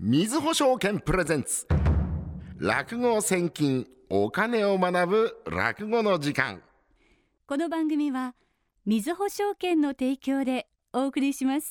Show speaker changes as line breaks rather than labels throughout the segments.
みずほ証券プレゼンツ落語千金お金を学ぶ落語の時間。
この番組はみずほ証券の提供でお送りします。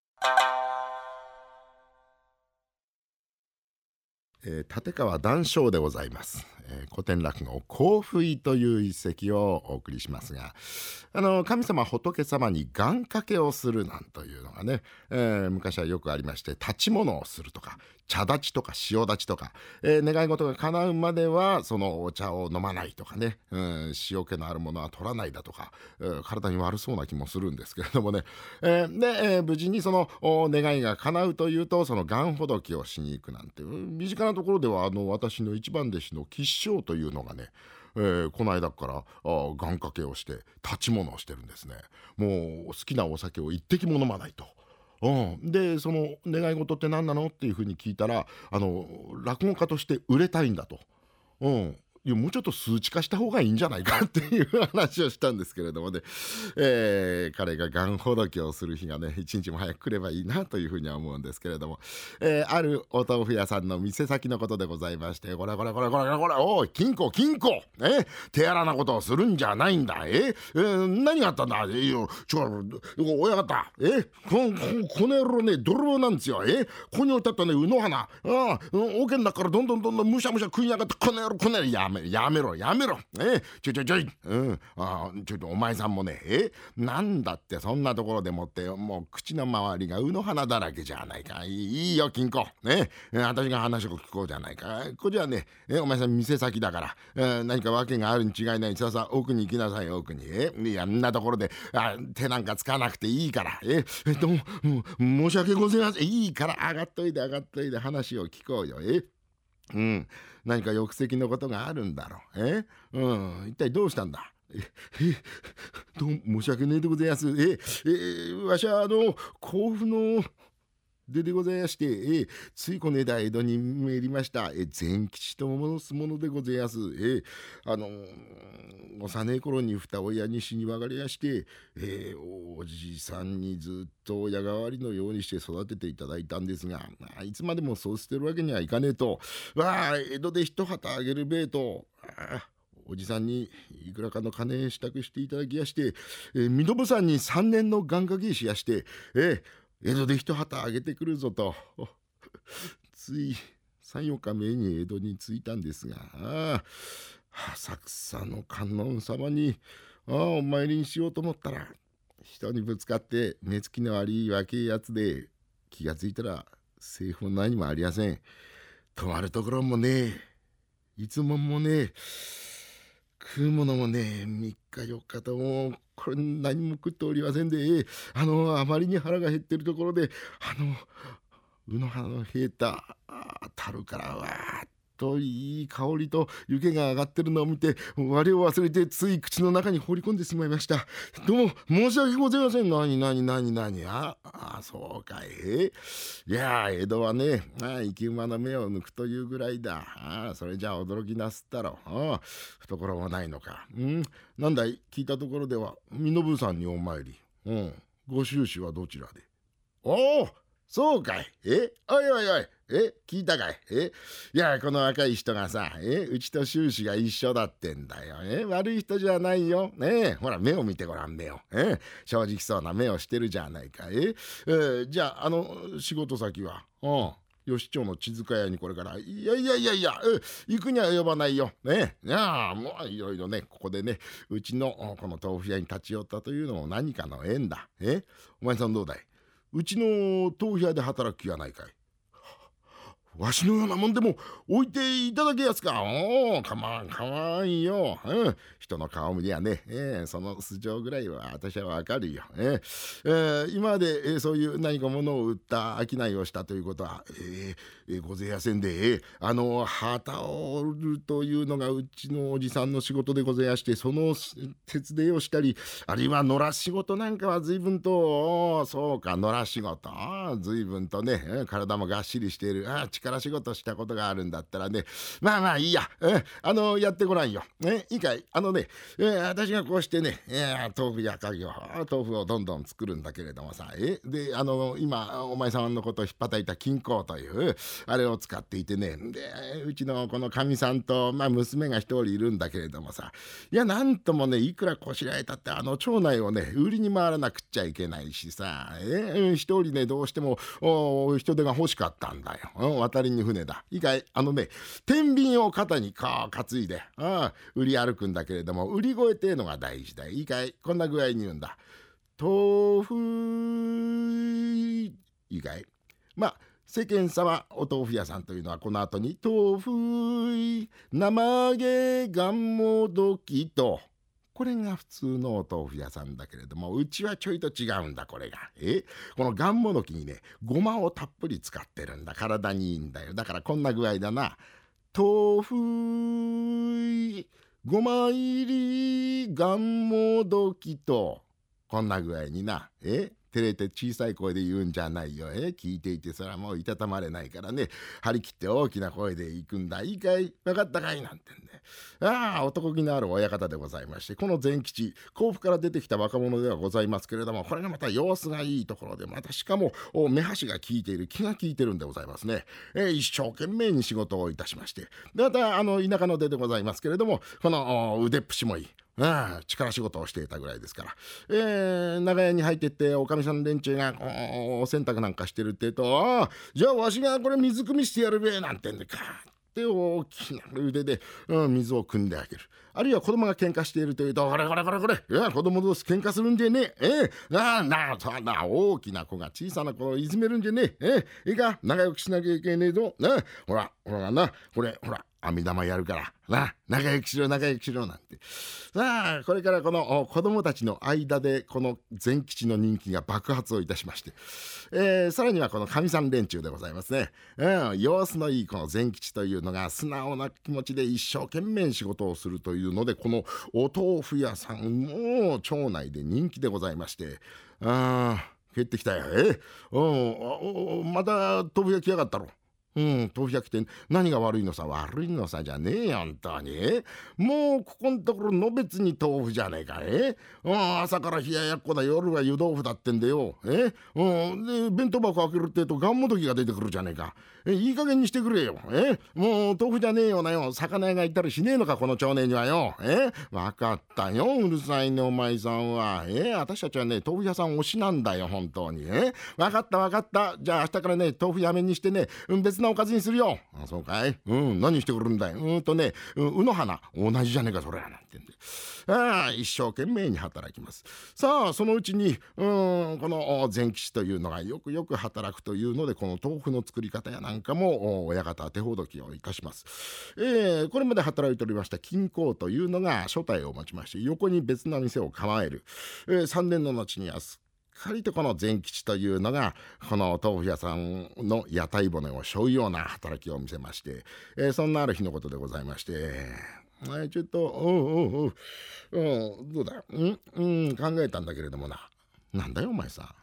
立川談笑でございます。古典落語甲府井という一席をお送りしますが、神様仏様に願掛けをするなんというのがね、昔はよくありまして、立ち物をするとか茶立ちとか塩立ちとか、願い事が叶うまではそのお茶を飲まないとかね、塩気のあるものは取らないだとか、体に悪そうな気もするんですけれどもね、で、無事にその願いが叶うというと、その願ほどきをしに行くなんて身近なところでは、私の一番弟子の吉祥というのがね、この間から願掛けをして立ち物をしてるんですね。もう好きなお酒を一滴も飲まないと。でその願い事って何なのっていうふうに聞いたら、落語家として売れたいんだと。いやもうちょっと数値化した方がいいんじゃないかっていう話をしたんですけれどもね、彼が願ほどきをする日がね一日も早く来ればいいなというふうには思うんですけれども、あるお豆腐屋さんの店先のことでございまして、これおい金庫手荒なことをするんじゃないんだ。何があったんだ。親方この野郎ね泥棒なんですよ。ここに置いてあったね卯の花、桶の中からどんどんむしゃむしゃ食いやがって、この野郎やめろ。ちょっとお前さんもね、なんだってそんなところでもってもう口の周りが卯の花だらけじゃないか。いいよ金庫私が話を聞こうじゃないか。これじゃねお前さん店先だから、何か訳があるに違いない。さあ奥に行きなさい。奥にいやんなところで手なんかつかなくていいから申し訳ございません。いいから上がっといで話を聞こうよ。何か翌席のことがあるんだろう。一体どうしたんだ。どう申し訳ねえでございます。わしは甲府のでございまして、ついこの間江戸に参りました善吉と申すものでございます。幼い頃に二親に死に別れやして、おじさんにずっと親代わりのようにして育てていただいたんですが、いつまでもそう捨てるわけにはいかねえと、江戸で一旗あげるべえと、おじさんにいくらかの金支度していただきやして、身延山に3年の願掛けしやして、江戸で一旗あげてくるぞとつい3、4日目に江戸に着いたんですが、浅草の観音様にお参りにしようと思ったら、人にぶつかって目つきの悪い若いやつで、気がついたら政府も何もありやせん。泊まるところもねえ、いつももねえ、食うものもね3日4日ともこれ何も食っておりませんで、あまりに腹が減ってるところで卯の花の冷えた樽からわーっといい香りと湯気が上がってるのを見て、我を忘れてつい口の中に放り込んでしまいました。どうも申し訳ございません。何そうかい。いや江戸はね生き馬の目を抜くというぐらいだ。それじゃあ驚きなすったろ。懐もないのか。なんだい聞いたところでは身延山にお参り。ご宗師はどちらで。おおそうかい。おい聞いたかい。いやこの若い人がさうちと宗師が一緒だってんだよ。悪い人じゃないよ。ほら目を見てごらん目を。正直そうな目をしてるじゃないか。じゃあ仕事先は吉町の千塚屋にこれから。いや行くには及ばないよ。いやもういろいろねここでねうちのこの豆腐屋に立ち寄ったというのも何かの縁だ。お前さんどうだい。うちの豆腐屋で働く気はないかい。わしのようなもんでも置いていただけやすか。かまんよ。人の顔見りゃね、その素性ぐらいは私はわかるよ。今まで、そういう何か物を売った商いをしたということは、ごぜやせんで、旗を売るというのがうちのおじさんの仕事でございまして、その手伝いをしたり、あるいは野良仕事なんかは随分と、そうか野良仕事随分とね体もがっしりしている。力力仕事したことがあるんだったらね、まあまあいいや、やってごらんよ。いいかい。私がこうしてね、豆腐やかぎを豆腐をどんどん作るんだけれどもさ、で今お前さんのことを引っ叩いた金香というあれを使っていてね、でうちのこのかみさんと、娘が一人いるんだけれどもさ、いやなんともね、いくらこしらえたって町内をね売りに回らなくっちゃいけないしさ、一人ねどうしても人手が欲しかったんだよ。渡りに船だ。いいかい。天秤を肩にこう担いで売り歩くんだけれども、売り声っていうのが大事だよ。いいかい。こんな具合に言うんだ。豆腐、いいかい。世間様お豆腐屋さんというのはこの後に豆腐生揚げがんもどきと、これが普通のお豆腐屋さんだけれども、うちはちょいと違うんだ。これがこのがんもどきにね、ごまをたっぷり使ってるんだ。体にいいんだよ。だからこんな具合だな。豆腐ごま入りがんもどきと、こんな具合にな。照れて小さい声で言うんじゃないよ。聞いていてそれはもういたたまれないからね、張り切って大きな声で行くんだ。いいかい。分かったかい。なんてんで、男気のある親方でございまして、この善吉、甲府から出てきた若者ではございますけれども、これがまた様子がいいところで、またしかも目端が利いている、気が利いてるんでございますね。一生懸命に仕事をいたしまして、でまた田舎の出でございますけれども、この腕っぷしもいい。力仕事をしていたぐらいですから、長屋に入ってっておかみさん連中がお洗濯なんかしてるって言うと、じゃあわしがこれ水汲みしてやるべなんてんでかって大きな腕で、水を汲んであげる。あるいは子供が喧嘩しているというと、これ子供同士喧嘩するんじゃねえ。大きな子が小さな子をいじめるんじゃねえ。いいか、仲良くしなきゃいけねえぞ。ほら網玉やるから仲良くしろなんて。これからこの子供たちの間でこの善吉の人気が爆発をいたしまして、さらにはこのかみさん連中でございますね。様子のいいこの善吉というのが素直な気持ちで一生懸命仕事をするというので、このお豆腐屋さんも町内で人気でございまして、帰ってきたよ。また豆腐屋来やがったろ。豆腐焼きって何が悪いのさ。悪いのさじゃねえよ本当に。もうここのところの別に豆腐じゃねえか。朝から冷ややっこだ、夜は湯豆腐だってんでよ。で弁当箱開けるってとがんもどきが出てくるじゃねえか。いい加減にしてくれよ。もう豆腐じゃねえよなよ。魚屋がいたりしねえのかこの町内にはよ。分かったよ、うるさいねお前さんは。私たちはね豆腐屋さん推しなんだよ本当に。分かった。じゃあ明日からね豆腐やめにしてね、別なおかずにするよ。そうかい。何してくるんだい。うの花同じじゃねえかそれはなんてんで、一生懸命に働きます。さあそのうちにこの善吉というのがよく働くというので、この豆腐の作り方やなんかも親方手ほどきをいたします。これまで働いておりました金香というのが所帯を持ちまして、横に別な店を構える。3年の後にはすっかりとこの善吉というのがこの豆腐屋さんの屋台骨を背負うような働きを見せまして、そんなある日のことでございまして、ちょっとどうだ考えたんだけれどもな。なんだよお前さ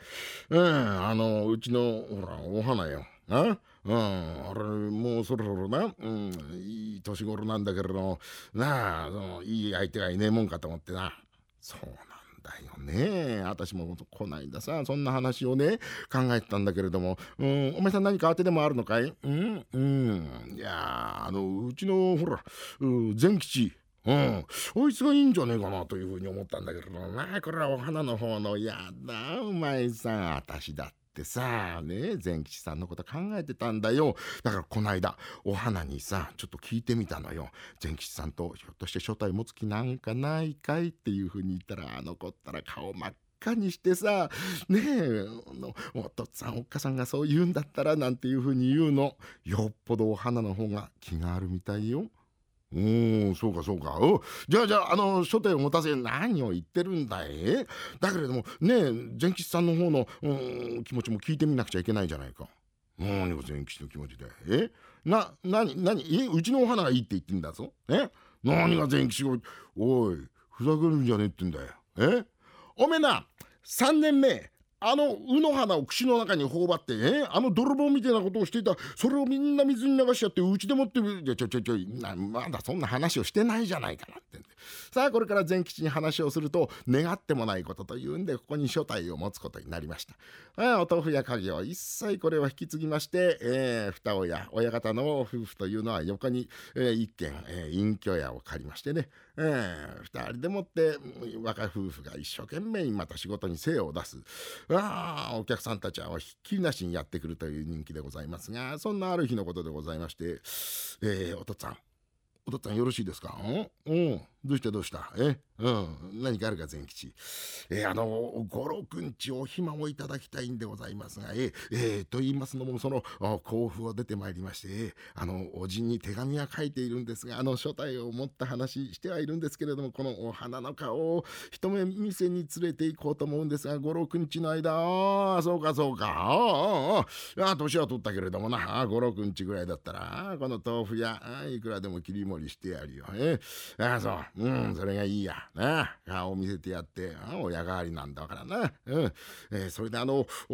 うちのほらお花よ。あれもうそろそろな、いい年頃なんだけれどいい相手がいねえもんかと思ってな。そうなんだよね。私もこないださそんな話をね考えてたんだけれども、お前さん何か当てでもあるのかい。いやうちのほら善吉、あいつがいいんじゃねえかなというふうに思ったんだけれども、これはお花の方のやだお前さん。私だってさ善吉さんのこと考えてたんだよ。だからこないだお花にさちょっと聞いてみたのよ。善吉さんとひょっとして所帯持つ気なんかないかいっていうふうに言ったら、残ったら顔真っ赤にしてさ、お父っつぁんおっかさんがそう言うんだったらなんていうふうに言うの。よっぽどお花の方が気があるみたいよ。そうか。じゃあ所帯を持たせ。何を言ってるんだい。だけれども善吉さんの方の気持ちも聞いてみなくちゃいけないじゃないか。何が善吉の気持ちで。うちのお花がいいって言ってんだぞ。何が善吉を。おいふざけるんじゃねえってんだよ。おめえな3年目卯の花を口の中に頬張って泥棒みたいなことをしていた、それをみんな水に流しちゃってうちでもってまだそんな話をしてないじゃないかなってんで、さあこれから善吉に話をすると願ってもないことというんでここに所帯を持つことになりました。お豆腐屋家業一切これを引き継ぎまして、二親方の夫婦というのは横に、一軒、隠居屋を借りましてね、二人でもって若夫婦が一生懸命にまた仕事に精を出す。お客さんたちはひっきりなしにやってくるという人気でございますが、そんなある日のことでございまして、お父っつぁんよろしいですか？どうした何かあるか善吉。五六日お暇をいただきたいんでございますが、と言いますのもその甲府を出てまいりまして、おじに手紙は書いているんですが、所帯を持った話してはいるんですけれども、このお花の顔を一目店に連れて行こうと思うんですが、五六日の間、そうか年は取ったけれどもな、五六日ぐらいだったらこの豆腐屋いくらでも切り盛りしてやるよ。それがいいやな、顔を見せてやって親代わりなんだからな。それでもう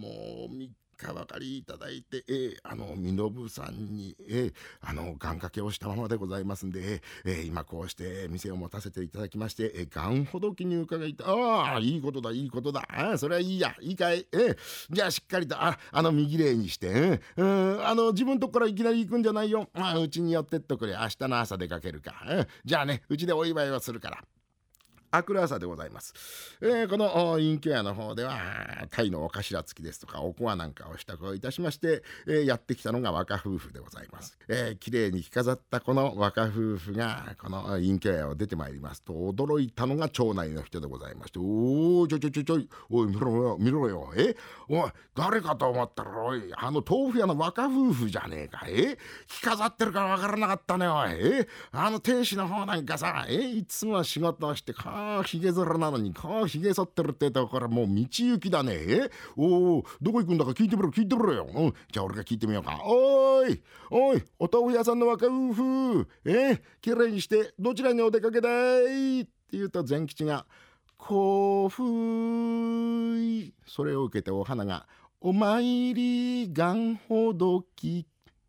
3日ばかりいただいて、身延さんに、願掛けをしたままでございますんで、今こうして店を持たせていただきまして、願ほどきに伺いたいいことだそれはいいや、いいかい。じゃあしっかりと身ぎれいにして、自分とこからいきなり行くんじゃないよ。うちに寄ってっとくれ、明日の朝出かけるか。じゃあね、うちでお祝いをするから。明くる朝でございます。この隠居屋の方では鯛のお頭付きですとかおこわなんかを支度をいたしまして、やってきたのが若夫婦でございます。きれいに着飾ったこの若夫婦がこの隠居屋を出てまいりますと、驚いたのが町内の人でございまして、おい見ろよおい誰かと思ったらおい豆腐屋の若夫婦じゃねえか。着飾ってるからわからなかったねおい。亭主の方なんかさいつも仕事をしてひげ面なのにひげ剃ってるってところもう道行きだね。どこ行くんだか聞いてみろよ。じゃあ俺が聞いてみようか。おいお豆腐屋さんの若夫婦きれいにしてどちらにお出かけだいって言うと善吉が甲府。それを受けてお花がお参り願ほどき。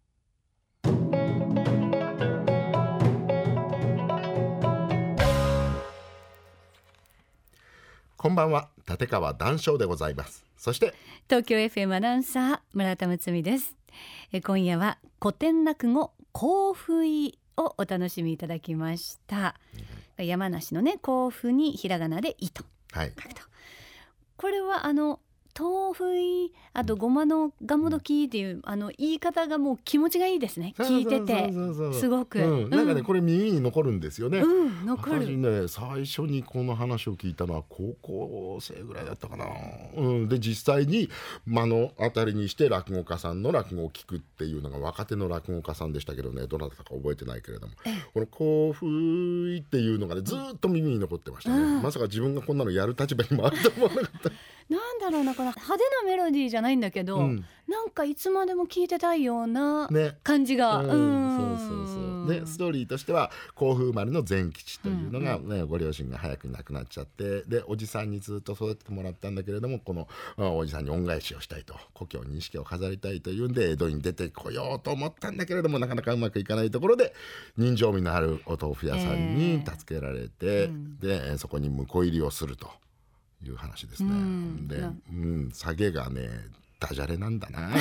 こんばんは、立川談笑でございます。そして
東京 FM アナウンサー村田睦美です。今夜は古典落語甲府井をお楽しみいただきました。山梨のね甲府にひらがなで井と書くと、これは豆腐いあとごまのがもどきっていう言い方がもう気持ちがいいですね。聞いててすごく、
なんかねこれ耳に残るんですよね。
残る
ね、最初にこの話を聞いたのは高校生ぐらいだったかな。で実際に当たりにして落語家さんの落語を聞くっていうのが若手の落語家さんでしたけどね、どなたか覚えてないけれども、この甲府っていうのがねずっと耳に残ってましたね。まさか自分がこんなのやる立場にもあると思わなかった。
なんだろうな、この派手なメロディーじゃないんだけど、なんかいつまでも聴いてたいような感じが、
そうでストーリーとしては甲府生まれの善吉というのが、ご両親が早く亡くなっちゃって、でおじさんにずっと育ててもらったんだけれども、このおじさんに恩返しをしたいと、故郷に錦を飾りたいというんで江戸に出てこようと思ったんだけれども、なかなかうまくいかないところで人情味のあるお豆腐屋さんに助けられて、でそこに婿入りをするという話ですね。で、下げがねダジャレなんだな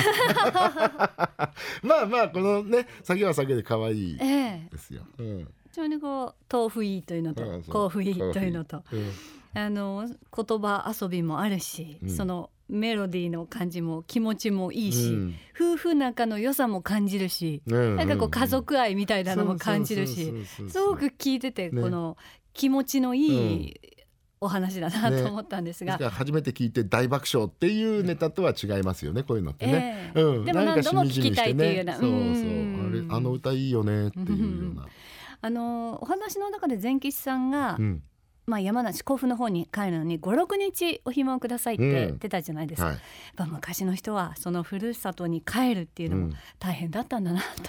まあこのね下げは下げで可愛いですよ。非
常にこう豆腐いいというのと甲府いいというのと、言葉遊びもあるし、そのメロディーの感じも気持ちもいいし、夫婦仲の良さも感じるし、なんかこう家族愛みたいなのも感じるし、すごく聞いててこの気持ちのいいお話だなと思ったんですが、
初めて聞いて大爆笑っていうネタとは違いますよね、こういうのってね。
でも何度も聞きたいっていうような、
あの歌いいよねっていうような、
お話の中で善吉さんが、山梨甲府の方に帰るのに 5,6 日お暇をくださいって言ってたじゃないですか。やっぱ昔の人はそのふるさとに帰るっていうのも大変だったんだなと。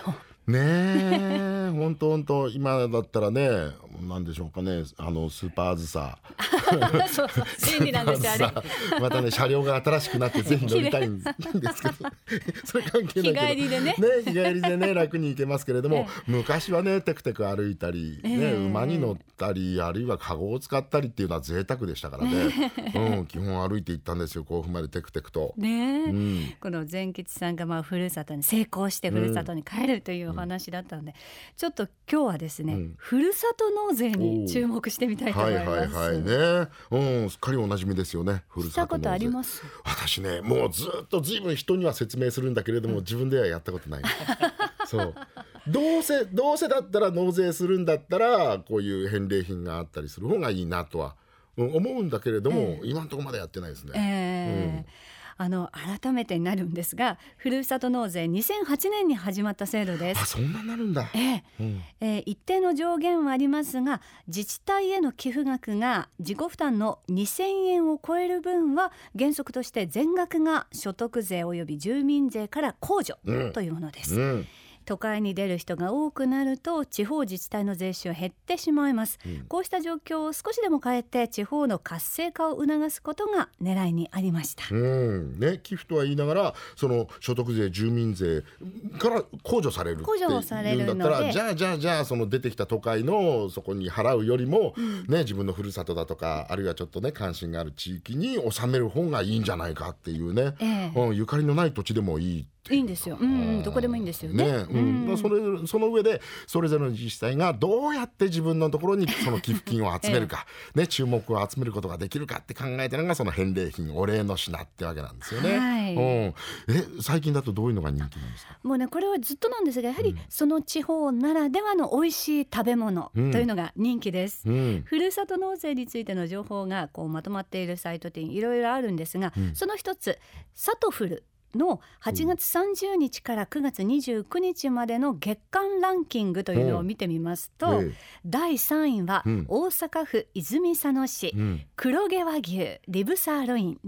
ねえ本当今だったらね、なんでしょうかね、スーパーあずさ
そうそう便利なんですよあれ。
またね車両が新しくなってぜひ乗りたいんですけどそれ関係ないけど
日帰りでね
日帰りでね楽に行けますけれども、昔はねテクテク歩いたり、ね馬に乗ったり、あるいはカゴを使ったりっていうのは贅沢でしたからね、基本歩いて行ったんですよ、甲府までテクテクと。
ね、この善吉さんがふるさとに成功してふるさとに帰るというお話だったので、ちょっと今日はですね、ふるさと納税に注目してみたいと思います。
はいね、すっかりおなじみですよね、ふるさと納税。
したことあります？
私ねもうずっとずいぶん人には説明するんだけれども、自分ではやったことないそうどうせだったら納税するんだったらこういう返礼品があったりする方がいいなとは思うんだけれども、今のところまでやってないですね。
改めてになるんですが、ふるさと納税2008年に始まった制度です。
あ、そんなになるんだ。
一定の上限はありますが、自治体への寄付額が自己負担の2000円を超える分は原則として全額が所得税及び住民税から控除というものです。都会に出る人が多くなると地方自治体の税収は減ってしまいます。こうした状況を少しでも変えて地方の活性化を促すことが狙いにありました。
寄付とは言いながらその所得税住民税から控除されるっていうんだったら、じゃあその出てきた都会のそこに払うよりも、自分のふるさとだとか、あるいはちょっとね関心がある地域に納める方がいいんじゃないかっていうね、ゆかりのない土地でもいい
んですよ、どこでもいいんですよね。
その上でそれぞれの自治体がどうやって自分のところにその寄付金を集めるか、注目を集めることができるかって考えてるのがその返礼品、お礼の品ってわけなんですよね。最近だとどういうのが人気なんですか？
もうねこれはずっとなんですが、やはりその地方ならではの美味しい食べ物というのが人気です。ふるさと納税についての情報がまとまっているサイトっていろいろあるんですが、その一つさとふるの8月30日から9月29日までの月間ランキングというのを見てみますと、第3位は大阪府泉佐野市、黒毛和牛リブサーロイン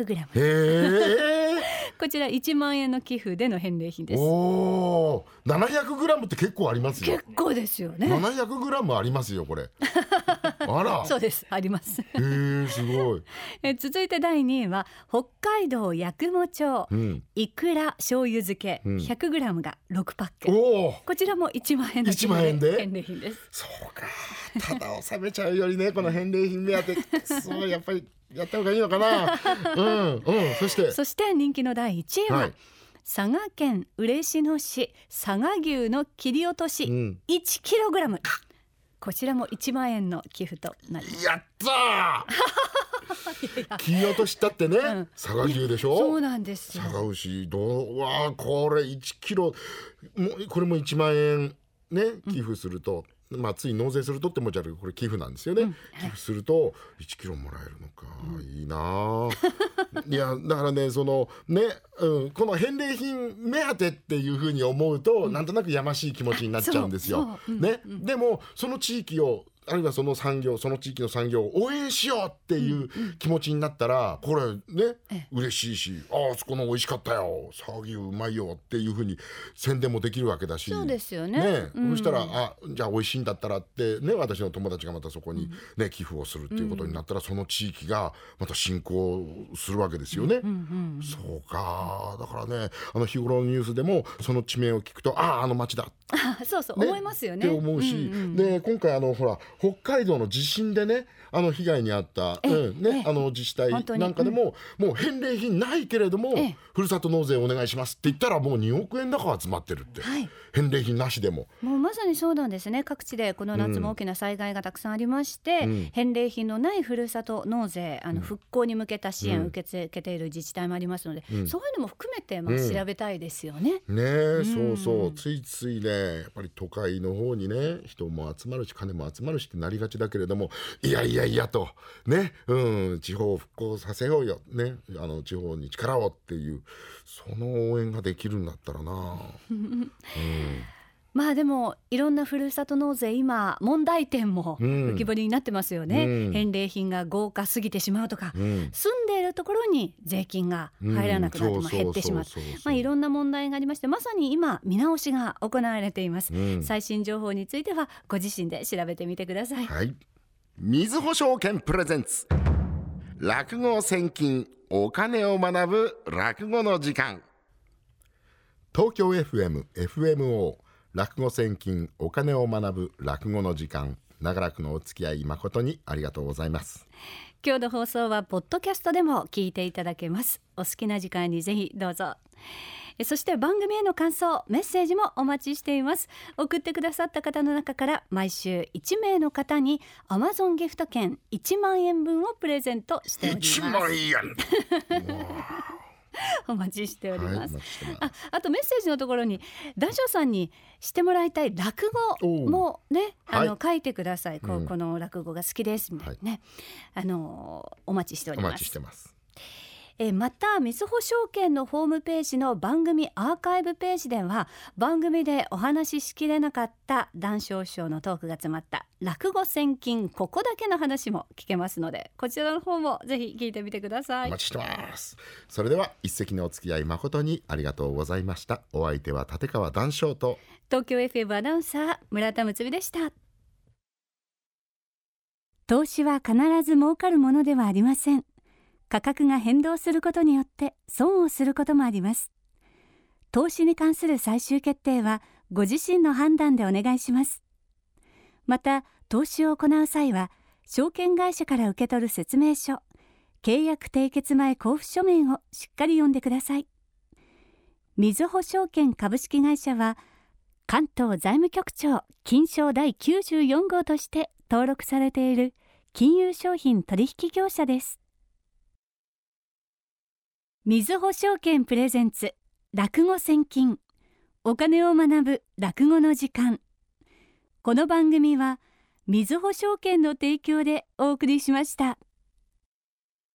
700g こちら1万円の寄付での返礼品です。
700g って結構ありますよ。
結構ですよね。
700g ありますよこれあらそう
です、あります。
すごい。
続いて第2位は北海道八雲町、いくら醤油漬け 100g が6パック、こちらも1万円の寄付で返礼品です。
そうか、ただ納めちゃうよりねこの返礼品目当てそうやっぱりやった方がいいのかな。そして
人気の第1位は、佐賀県嬉野市佐賀牛の切り落とし 1kg、こちらも1万円の寄付となります。
やったー切り落としだってね、佐賀牛でしょ。
そうなんですよ。
佐賀牛これ1キロこれも1万円ね寄付すると、つい納税するとってもじゃこれ寄付なんですよね。寄付すると1キロもらえるのか、いいないやだからねこの返礼品目当てっていうふうに思うと、なんとなくやましい気持ちになっちゃうんですよ。でもその地域をあるいはその産業、その地域の産業を応援しようっていう気持ちになったら、これね嬉しいし、あそこの美味しかったよ、佐賀牛うまいよっていうふうに宣伝もできるわけだし。
そうですよね。
そしたらじゃあ美味しいんだったらってね、私の友達がまたそこにね寄付をするっていうことになったら、その地域がまた振興するわけですよね。そうか、だからね日頃のニュースでもその地名を聞くとあの町だ
思いますよね
って思うし、で今回ほら北海道の地震でね被害に遭った自治体なんかでも、もう返礼品ないけれどもふるさと納税お願いしますって言ったらもう2億円高集まってるって、返礼品なしでも
うまさにそうなんですね。各地でこの夏も大きな災害がたくさんありまして、返礼品のないふるさと納税復興に向けた支援を受け付けている自治体もありますので、そういうのも含めて調べたいですよね。
そうついついねやっぱり都会の方にね人も集まるし金も集まるしってなりがちだけれども、いやとね、地方を復興させようよね、地方に力をっていうその応援ができるんだったらな。
まあでもいろんなふるさと納税今問題点も浮き彫りになってますよね、返礼品が豪華すぎてしまうとか、住んでいるところに税金が入らなくなって減ってしまう、いろんな問題がありまして、まさに今見直しが行われています、最新情報についてはご自身で調べてみてください。
はい、みずほ証券プレゼンツ落語千金お金を学ぶ落語の時間。東京 FM、FMO 落語千金お金を学ぶ落語の時間、長らくのお付き合い誠にありがとうございます。
今日の放送はポッドキャストでも聞いていただけます。お好きな時間にぜひどうぞ。そして番組への感想メッセージもお待ちしています。送ってくださった方の中から毎週1名の方に Amazon ギフト券1万円分をプレゼントしております。
1万円
お待ちしております、
はい、
あとメッセージのところに談笑さんにしてもらいたい落語もね、書いてください。この落語が好きですみたいなね、お待ちしております。
お待ちしてます。
またみずほ証券のホームページの番組アーカイブページでは番組でお話ししきれなかった談笑師匠のトークが詰まった落語千金ここだけの話も聞けますので、こちらの方もぜひ聞いてみてください。
お待ちしてます。それでは一席のお付き合い誠にありがとうございました。お相手は立川談笑と
東京 FM アナウンサー村田睦美でした。投資は必ず儲かるものではありません。価格が変動することによって損をすることもあります。投資に関する最終決定はご自身の判断でお願いします。また投資を行う際は証券会社から受け取る説明書、契約締結前交付書面をしっかり読んでください。みずほ証券株式会社は関東財務局長金商第94号として登録されている金融商品取引業者です。みずほ証券プレゼンツ落語千金お金を学ぶ落語の時間。この番組はみずほ証券の提供でお送りしました。